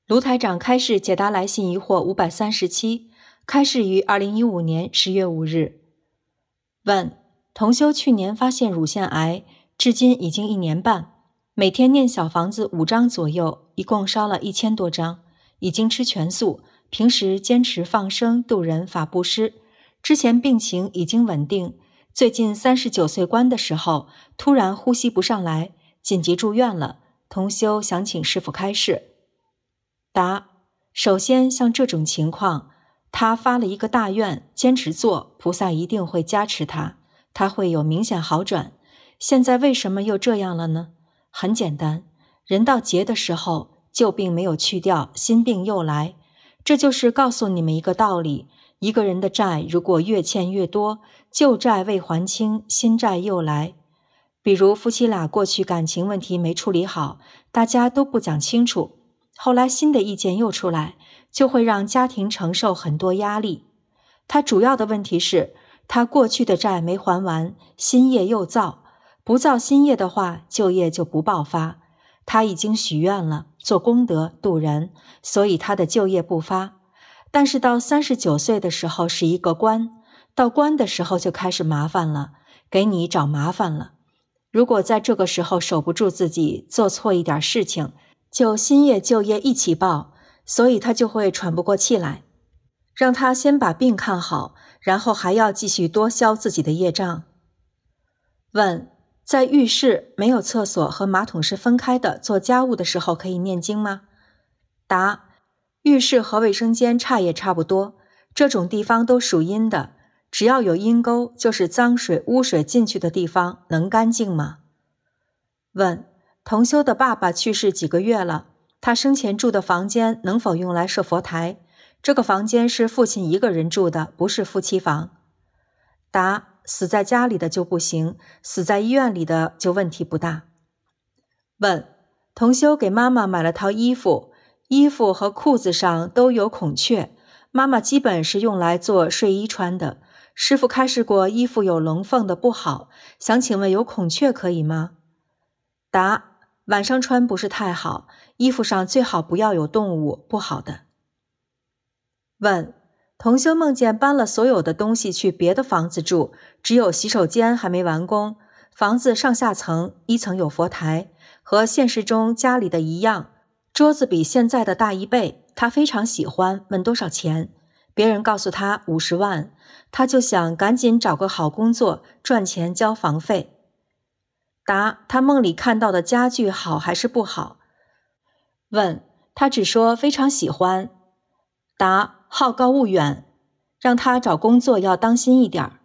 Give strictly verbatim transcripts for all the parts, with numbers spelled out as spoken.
卢台长开示解答来信疑惑五百三十七，开示于二零一五年十月五日。问：同修去年发现乳腺癌，至今已经一年半，每天念小房子五张左右，一共烧了一千多张，已经吃全素，平时坚持放生度人法布施。之前病情已经稳定，最近三十九岁关的时候，突然呼吸不上来，紧急住院了。同修想请师父开示。答：首先像这种情况，他发了一个大愿，坚持做，菩萨一定会加持他，他会有明显好转。现在为什么又这样了呢？很简单，人到劫的时候，旧病没有去掉，新病又来。这就是告诉你们一个道理，一个人的债如果越欠越多，旧债未还清，新债又来。比如夫妻俩过去感情问题没处理好，大家都不讲清楚，后来新的意见又出来，就会让家庭承受很多压力。他主要的问题是，他过去的债没还完，新业又造，不造新业的话，旧业就不爆发。他已经许愿了，做功德度人，所以他的旧业不发。但是到三十九岁的时候是一个关，到关的时候就开始麻烦了，给你找麻烦了。如果在这个时候守不住自己，做错一点事情，就新业旧业一起报，所以他就会喘不过气来。让他先把病看好，然后还要继续多消自己的业障。问：在浴室没有厕所和马桶是分开的，做家务的时候可以念经吗？答：浴室和卫生间差也差不多，这种地方都属阴的，只要有阴沟，就是脏水污水进去的地方，能干净吗？问：同修的爸爸去世几个月了，他生前住的房间能否用来设佛台？这个房间是父亲一个人住的，不是夫妻房。答：死在家里的就不行，死在医院里的就问题不大。问：同修给妈妈买了套衣服，衣服和裤子上都有孔雀，妈妈基本是用来做睡衣穿的，师父开示过衣服有龙凤的不好，想请问有孔雀可以吗？答：晚上穿不是太好，衣服上最好不要有动物，不好的。问：同修梦见搬了所有的东西去别的房子住，只有洗手间还没完工，房子上下层，一层有佛台，和现实中家里的一样，桌子比现在的大一倍，他非常喜欢，问多少钱，别人告诉他五十万，他就想赶紧找个好工作，赚钱交房费。答：他梦里看到的家具好还是不好？问：他只说非常喜欢。答：好高骛远，让他找工作要当心一点。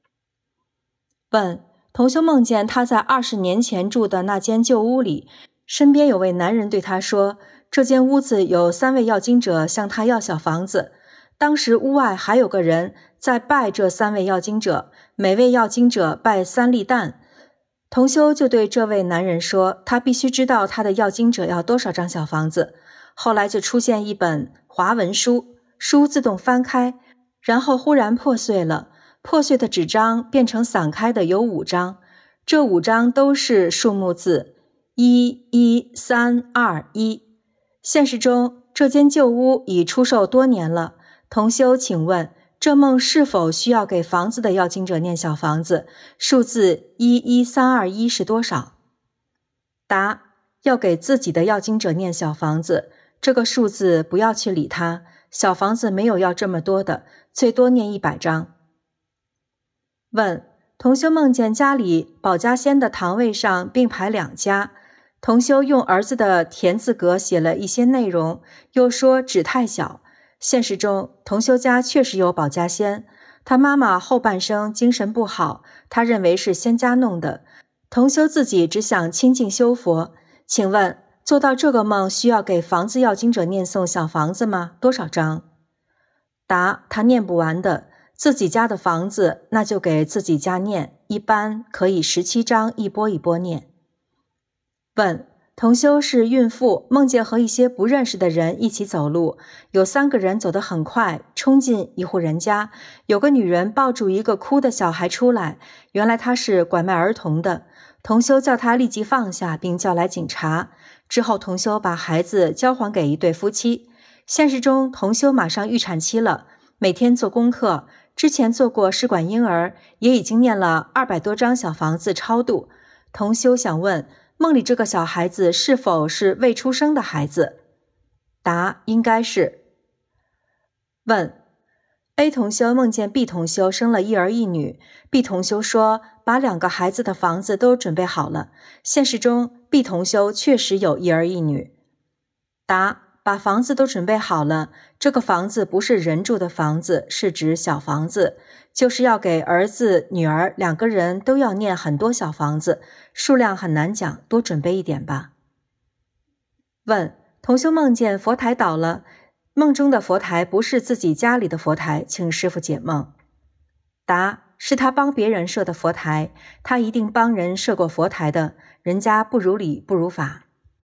问：同修梦见他在二十年前住的那间旧屋里，身边有位男人对他说，这间屋子有三位要经者向他要小房子，当时屋外还有个人在拜这三位要经者，每位要经者拜三粒蛋。同修就对这位男人说，他必须知道他的要经者要多少张小房子。后来就出现一本华文书，书自动翻开，然后忽然破碎了，破碎的纸张变成散开的有五张，这五张都是数目字一一三二一。现实中这间旧屋已出售多年了，同修请问这梦是否需要给房子的要经者念小房子？数字一一三二一是多少？答：要给自己的要经者念小房子，这个数字不要去理它，小房子没有要这么多的，最多念一百张。问：同修梦见家里保家仙的堂位上并排两家，同修用儿子的田字格写了一些内容，又说纸太小。现实中同修家确实有保家仙，他妈妈后半生精神不好，他认为是仙家弄的，同修自己只想清净修佛。请问做到这个梦需要给房子要经者念诵小房子吗？多少张？答：他念不完的，自己家的房子那就给自己家念，一般可以十七张，一波一波念。问：同修是孕妇，梦见和一些不认识的人一起走路，有三个人走得很快，冲进一户人家，有个女人抱住一个哭的小孩出来，原来她是拐卖儿童的，同修叫她立即放下，并叫来警察。 之后同修把孩子交还给一对夫妻。现实中同修马上预产期了，每天做功课，之前做过试管婴儿，也已经念了二百多张小房子超度。同修想问，梦里这个小孩子是否是未出生的孩子？答：应该是。问 A 同修梦见 B 同修生了一儿一女， B 同修说把两个孩子的房子都准备好了，现实中 B 同修确实有一儿一女。答：把房子都准备好了，这个房子不是人住的房子，是指小房子，就是要给儿子女儿两个人都要念很多小房子，数量很难讲，多准备一点吧。问同修梦见佛台倒了，梦中的佛台不是自己家里的佛台，请师父解梦。答：是他帮别人设的佛台，他一定帮人设过佛台的，人家不如理不如法。